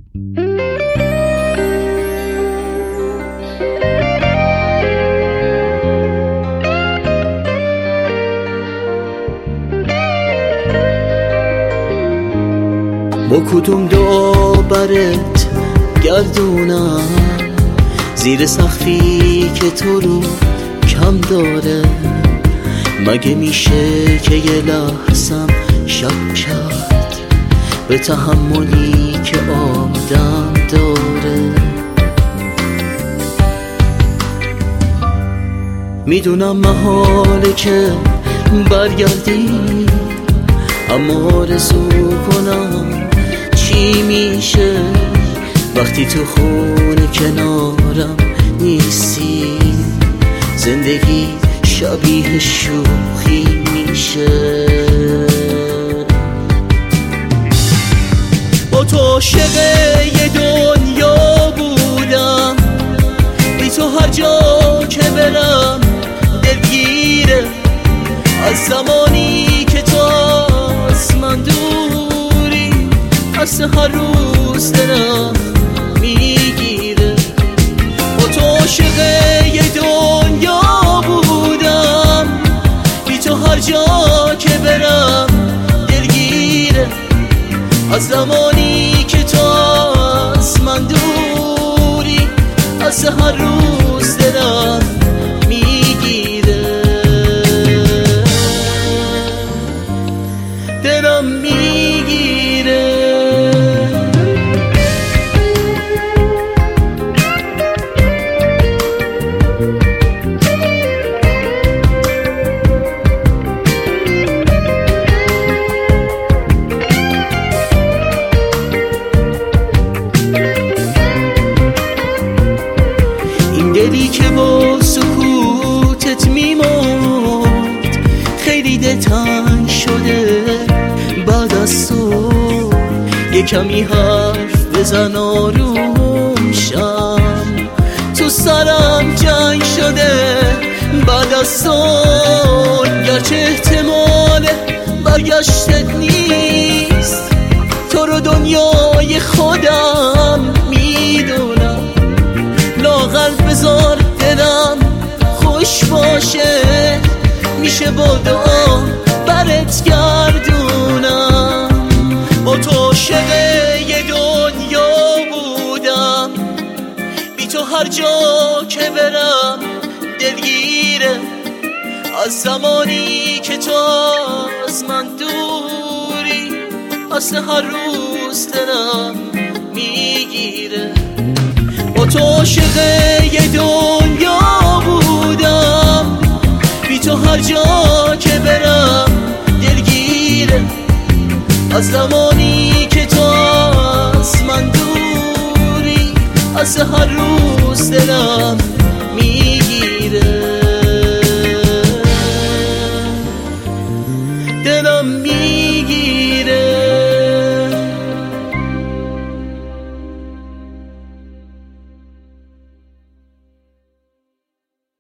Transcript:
با کدوم دعا برت گردونم زیر سقفی که تو رو کم داره؟ مگه میشه که یه لحظم شک کرد به تحملی که آدم داره؟ میدونم محاله که برگردی، اما آرزو کنم چی میشه وقتی تو خونه کنارم نیستی؟ زندگی شبیه شوخی میشه. با تو عاشق یه دنیا بودم، بی تو هر جا که برم دلگیره. از زمانی که تو از من دوری، از هر روز دلم میگیره. با تو عاشق یه دنیا بودم، بی تو هر جا که برم دلگیره. از زمانی که تو از من دوری، از هر روز دلم میگیره. دلم میگیره. این دلی که با سکوتت میمرد خیلی دلتنگ شده بعد از تو. یه کمی حرف بزن آروم شم، تو سرم جنگ شده بعد از تو. گرچه احتمال برگشتت نیست، تو رو دنیای خودم میدونم. لااقل بذار دلم خوش باشه، میشه با دعا برت گردونم. با تو عاشق یه دنیا بودم، بی تو هر جا که برم دلگیره. از زمانی که تو از من دوری، از هر روز دلم میگیره. با تو عاشق یه دنیا بودم، بی تو هر جا که برم دلگیره. از زمانی که تو از من دوری، از هر روز دلم میگیره.